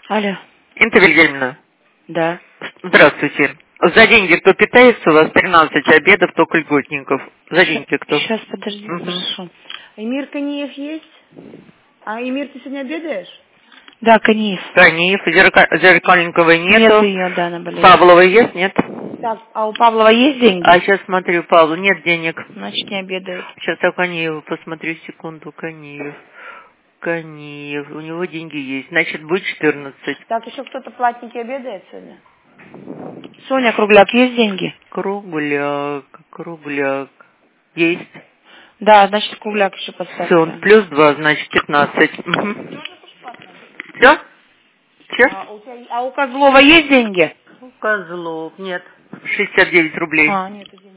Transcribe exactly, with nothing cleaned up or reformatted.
Алло. Инта Вильгельмовна. Да. Здравствуйте. За деньги кто питается? У вас тринадцать обедов, только льготников. За деньги кто? Сейчас, подожди, Угу. хорошо. Эмир Каниев есть? А Эмир, ты сегодня обедаешь? Да, Каниев. Каниев, Зерка... Зеркальниковой нету. Нету ее, да, она болеет. Павловой есть, нет? Так, А у Павлова есть деньги? А сейчас смотрю, Павлу нет денег. Значит, не обедает. Сейчас я Каниеву посмотрю, секунду, Каниев. Каниев, у него деньги есть, значит, будет четырнадцать. так, еще кто-то платники обедает сегодня? Соня Кругляк, есть деньги? Кругляк, кругляк. Есть. Да, значит, Кругляк еще поставь. Все, плюс два, значит, пятнадцать. Угу. Все? Че? А у, тебя, а у Козлова есть деньги? У Козлов нет. шестьдесят девять рублей. А, нет,